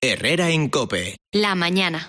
Herrera en COPE. La mañana.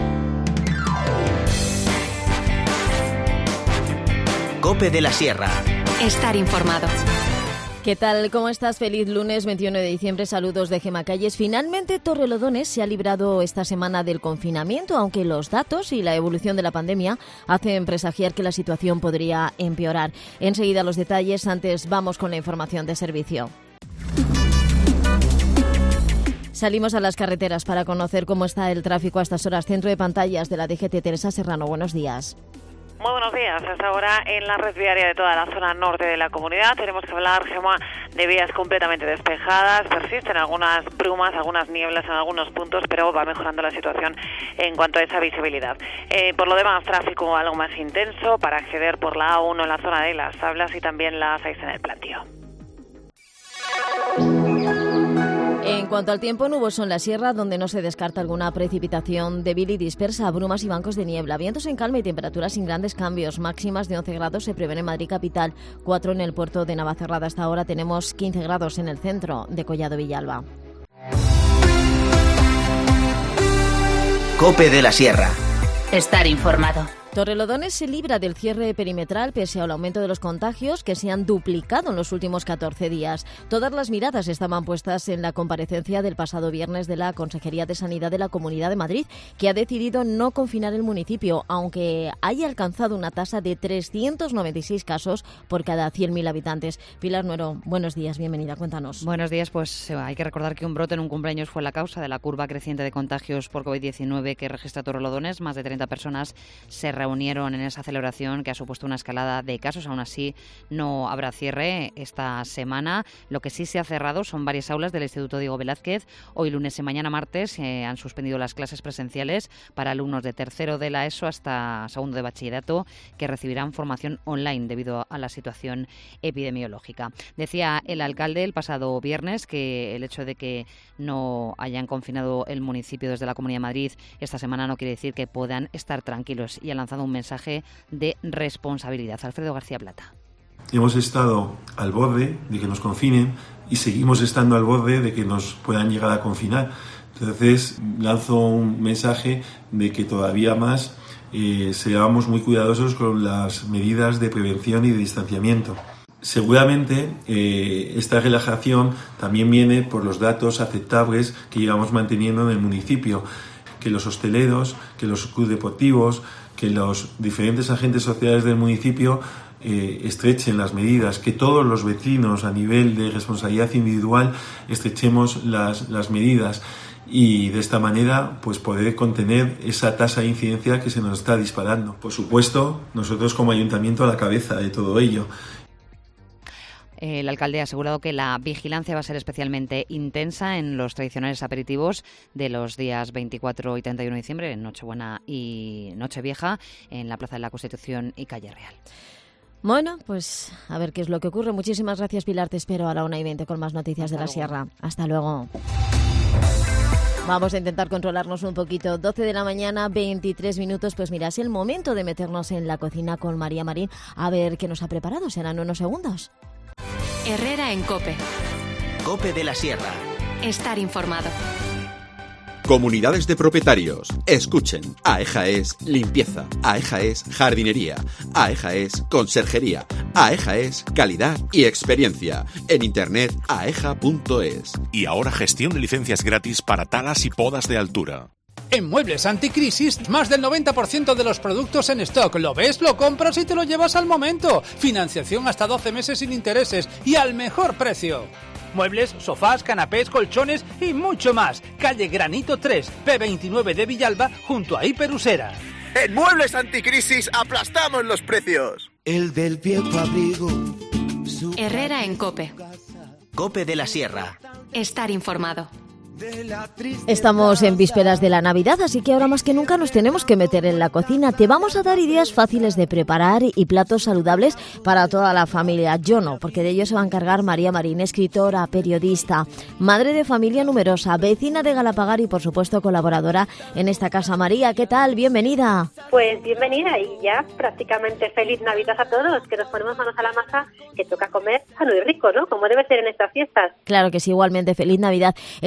COPE de la Sierra. Estar informado. ¿Qué tal? ¿Cómo estás? Feliz lunes 21 de diciembre. Saludos de Gemma Calles. Finalmente, Torrelodones se ha librado esta semana del confinamiento, aunque los datos y la evolución de la pandemia hacen presagiar que la situación podría empeorar. Enseguida los detalles. Antes vamos con la información de servicio. Salimos a las carreteras para conocer cómo está el tráfico a estas horas. Centro de pantallas de la DGT, Teresa Serrano. Buenos días. Muy buenos días. Hasta ahora en la red viaria de toda la zona norte de la comunidad tenemos que hablar, Gemma, de vías completamente despejadas. Persisten algunas brumas, algunas nieblas en algunos puntos, pero va mejorando la situación en cuanto a esa visibilidad. Por lo demás, tráfico algo más intenso para acceder por la A1 en la zona de Las Tablas y también la A6 en el Plantío. En cuanto al tiempo, nuboso en la sierra, donde no se descarta alguna precipitación débil y dispersa, brumas y bancos de niebla, vientos en calma y temperaturas sin grandes cambios. Máximas de 11 grados se prevén en Madrid capital, 4 en el puerto de Navacerrada. Hasta ahora tenemos 15 grados en el centro de Collado Villalba. COPE de la Sierra. Estar informado. Torrelodones se libra del cierre perimetral pese al aumento de los contagios que se han duplicado en los últimos 14 días. Todas las miradas estaban puestas en la comparecencia del pasado viernes de la Consejería de Sanidad de la Comunidad de Madrid, que ha decidido no confinar el municipio, aunque haya alcanzado una tasa de 396 casos por cada 100.000 habitantes. Pilar Nuero, buenos días, bienvenida, cuéntanos. Buenos días, pues hay que recordar que un brote en un cumpleaños fue la causa de la curva creciente de contagios por COVID-19 que registra Torrelodones. Más de 30 personas se reunieron en esa celebración que ha supuesto una escalada de casos. Aún así, no habrá cierre esta semana. Lo que sí se ha cerrado son varias aulas del Instituto Diego Velázquez. Hoy lunes y mañana martes han suspendido las clases presenciales para alumnos de tercero de la ESO hasta segundo de bachillerato, que recibirán formación online debido a la situación epidemiológica. Decía el alcalde el pasado viernes que el hecho de que no hayan confinado el municipio desde la Comunidad de Madrid esta semana no quiere decir que puedan estar tranquilos, y ha lanzado un mensaje de responsabilidad. Alfredo García Plata. Hemos estado al borde de que nos confinen y seguimos estando al borde de que nos puedan llegar a confinar. Entonces lanzo un mensaje de que todavía más seamos muy cuidadosos con las medidas de prevención y de distanciamiento. Seguramente esta relajación también viene por los datos aceptables que llevamos manteniendo en el municipio, que los hosteleros, que los clubes deportivos, que los diferentes agentes sociales del municipio estrechen las medidas, que todos los vecinos a nivel de responsabilidad individual estrechemos las medidas y de esta manera pues poder contener esa tasa de incidencia que se nos está disparando. Por supuesto, nosotros como ayuntamiento a la cabeza de todo ello. El alcalde ha asegurado que la vigilancia va a ser especialmente intensa en los tradicionales aperitivos de los días 24 y 31 de diciembre, en Nochebuena y Nochevieja, en la Plaza de la Constitución y Calle Real. Bueno, pues a ver qué es lo que ocurre. Muchísimas gracias, Pilar. Te espero a la 1:20 con más noticias de la Sierra. Hasta luego. Vamos a intentar controlarnos un poquito. 12 de la mañana, 23 minutos. Pues mira, es el momento de meternos en la cocina con María Marín. A ver qué nos ha preparado. Serán unos segundos. Herrera en COPE. COPE de la Sierra. Estar informado. Comunidades de propietarios. Escuchen. AEJA es limpieza. AEJA es jardinería. AEJA es conserjería. AEJA es calidad y experiencia. En internet aeja.es. Y ahora gestión de licencias gratis para talas y podas de altura. En Muebles Anticrisis, más del 90% de los productos en stock. ¿Lo ves? Lo compras y te lo llevas al momento. Financiación hasta 12 meses sin intereses y al mejor precio. Muebles, sofás, canapés, colchones y mucho más. Calle Granito 3, P29 de Villalba, junto a Hiperusera. En Muebles Anticrisis aplastamos los precios. El del viejo abrigo. Herrera en COPE. COPE de la Sierra. Estar informado. Estamos en vísperas de la Navidad, así que ahora más que nunca nos tenemos que meter en la cocina. Te vamos a dar ideas fáciles de preparar y platos saludables para toda la familia. Yo no, porque de ello se va a encargar María Marín, escritora, periodista, madre de familia numerosa, vecina de Galapagar y por supuesto colaboradora en esta casa. María, ¿qué tal? Bienvenida. Pues bienvenida y ya prácticamente feliz Navidad a todos, que nos ponemos manos a la masa, que toca comer sano y rico, ¿no? Como debe ser en estas fiestas. Claro que sí, igualmente feliz Navidad. Estamos en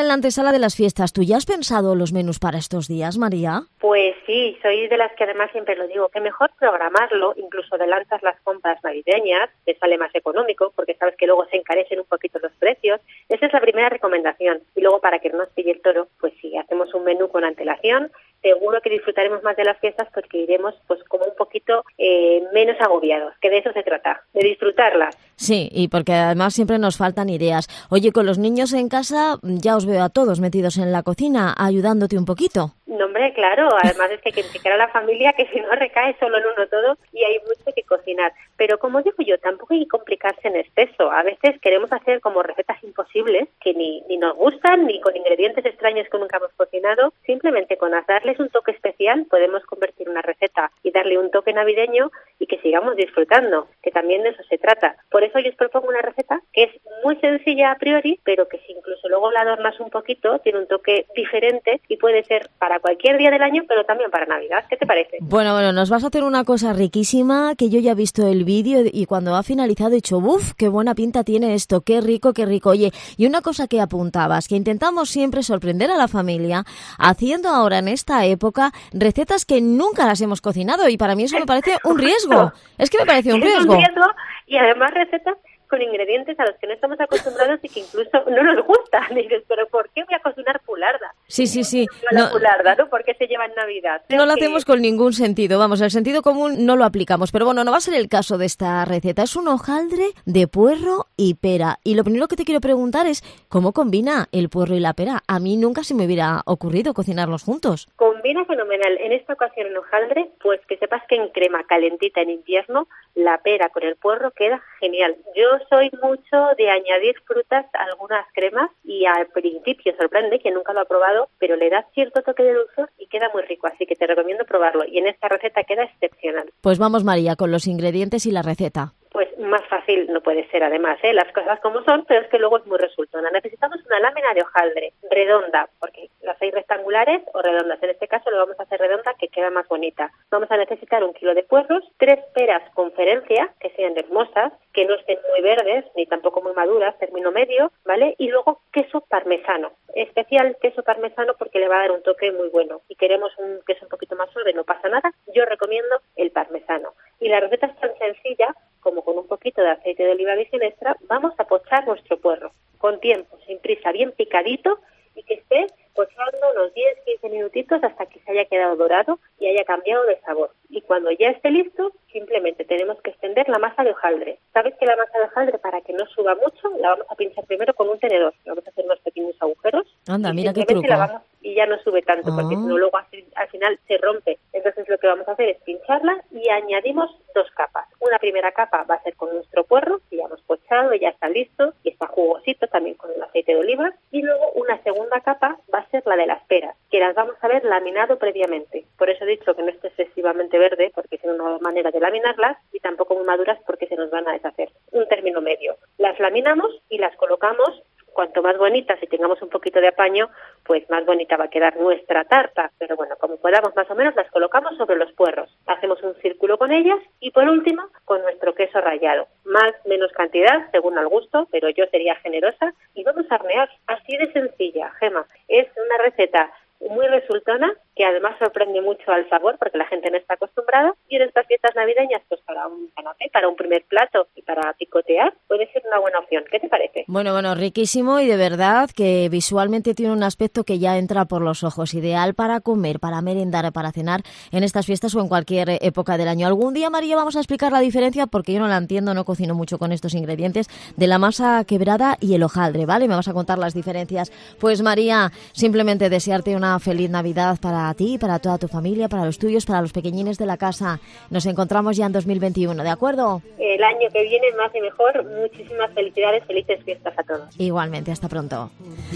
en la antesala de las fiestas. ¿Tú ya has pensado los menús para estos días, María? Pues sí, soy de las que además siempre lo digo, que mejor programarlo, incluso adelantas las compras navideñas, te sale más económico, porque sabes que luego se encarecen un poquito los precios. Esa es la primera recomendación. Y luego, para que no nos pille el toro, pues sí, hacemos un menú con antelación. Seguro que disfrutaremos más de las fiestas porque iremos pues como un poquito menos agobiados, que de eso se trata, de disfrutarlas. Sí, y porque además siempre nos faltan ideas. Oye, con los niños en casa ya os veo a todos metidos en la cocina, ayudándote un poquito. No, hombre, claro, además es que hay que implicar a la familia, que si no recae solo en uno todo y hay mucho que cocinar. Pero como digo yo, tampoco hay que complicarse en exceso. A veces queremos hacer como recetas imposibles que ni nos gustan, ni con ingredientes extraños que nunca hemos cocinado. Simplemente con darles un toque especial podemos convertir una receta y darle un toque navideño y que sigamos disfrutando, que también de eso se trata. Por eso yo os propongo una receta que es muy sencilla a priori, pero que si incluso luego la adornas un poquito, tiene un toque diferente y puede ser para cualquier día del año, pero también para Navidad. ¿Qué te parece? Bueno, nos vas a hacer una cosa riquísima, que yo ya he visto el vídeo y cuando ha finalizado he dicho, ¡buf! ¡Qué buena pinta tiene esto! ¡Qué rico, qué rico! Oye, y una cosa que apuntabas, que intentamos siempre sorprender a la familia, haciendo ahora en esta época recetas que nunca las hemos cocinado, y para mí eso me parece un riesgo. Es que me parece un riesgo. Es un riesgo, y además recetas con ingredientes a los que no estamos acostumbrados y que incluso no nos gustan. Y dices, ¿pero por qué voy a cocinar pularda? Sí. La pularda, ¿no? ¿Por qué se lleva en Navidad? No lo hacemos con ningún sentido, vamos, el sentido común no lo aplicamos. Pero bueno, no va a ser el caso de esta receta. Es un hojaldre de puerro y pera. Y lo primero que te quiero preguntar es, ¿cómo combina el puerro y la pera? A mí nunca se me hubiera ocurrido cocinarlos juntos. Combina fenomenal. En esta ocasión en hojaldre, pues que sepas que en crema calentita en invierno, la pera con el puerro queda genial. Yo soy mucho de añadir frutas a algunas cremas y al principio sorprende, que nunca lo ha probado, pero le da cierto toque de dulzor y queda muy rico, así que te recomiendo probarlo. Y en esta receta queda excepcional. Pues vamos, María, con los ingredientes y la receta. Pues más fácil no puede ser, además, las cosas como son, pero es que luego es muy resultona. Necesitamos una lámina de hojaldre redonda, porque las hay rectangulares o redondas. En este caso lo vamos a hacer redonda, que queda más bonita. Vamos a necesitar 1 kilo de puerros, 3 peras con ferencia, que sean hermosas, que no estén muy verdes ni tampoco muy maduras, término medio, ¿vale? Y luego queso parmesano, especial queso parmesano porque le va a dar un toque muy bueno. Y queremos un queso un poquito más suave, no pasa nada, yo recomiendo el parmesano. Y la receta es tan sencilla como con un poquito de aceite de oliva virgen extra, vamos a pochar nuestro puerro con tiempo, sin prisa, bien picadito, y que esté pochando unos 10-15 minutitos hasta que se haya quedado dorado y haya cambiado de sabor. Y cuando ya esté listo, simplemente tenemos que extender la masa de hojaldre. ¿Sabes que la masa de hojaldre, para que no suba mucho, la vamos a pinchar primero con un tenedor? Vamos a hacer unos pequeños agujeros. Anda, mira qué truco. Y ya no sube tanto, porque si no luego al final se rompe. Entonces lo que vamos a hacer es pincharla y añadimos 2 capas. Una primera capa va a ser con nuestro puerro, que ya hemos pochado, ya está listo, y está jugosito también con el aceite de oliva. Y luego una segunda capa va a ser la de las peras, que las vamos a haber laminado previamente. Por eso he dicho que no esté excesivamente verde, porque si no, no hay manera de laminarlas, y tampoco muy maduras porque se nos van a deshacer. Un término medio. Las laminamos y las colocamos. Cuanto más bonitas y tengamos un poquito de apaño, pues más bonita va a quedar nuestra tarta. Pero bueno, como podamos más o menos, las colocamos sobre los puerros. Hacemos un círculo con ellas y por último, con nuestro queso rallado. Más, menos cantidad, según al gusto, pero yo sería generosa. Y vamos a hornear, así de sencilla, Gema. Es una receta muy resultona, que además sorprende mucho al sabor porque la gente no está acostumbrada, y en estas fiestas navideñas, pues para un canapé, para un primer plato y para picotear, puede ser una buena opción. ¿Qué te parece? Bueno, riquísimo, y de verdad que visualmente tiene un aspecto que ya entra por los ojos, ideal para comer, para merendar, para cenar en estas fiestas o en cualquier época del año. Algún día, María, vamos a explicar la diferencia, porque yo no la entiendo, no cocino mucho con estos ingredientes, de la masa quebrada y el hojaldre, ¿vale? Me vas a contar las diferencias. Pues María, simplemente desearte una feliz Navidad para ti, para toda tu familia, para los tuyos, para los pequeñines de la casa. Nos encontramos ya en 2021, ¿de acuerdo? El año que viene más y mejor. Muchísimas felicidades, felices fiestas a todos. Igualmente, hasta pronto.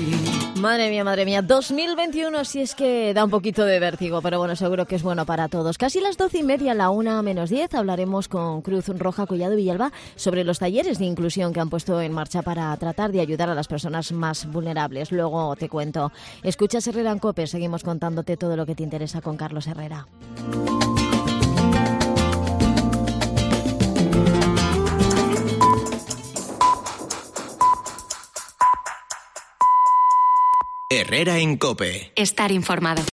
Madre mía, 2021 sí es que da un poquito de vértigo, pero bueno, seguro que es bueno para todos. Casi las 12:30, la 1:10, hablaremos con Cruz Roja Collado Villalba sobre los talleres de inclusión que han puesto en marcha para tratar de ayudar a las personas más vulnerables. Luego te cuento. Escuchas Herrera en COPE, seguimos contándote todo lo que te interesa con Carlos Herrera. Herrera en COPE. Estar informado.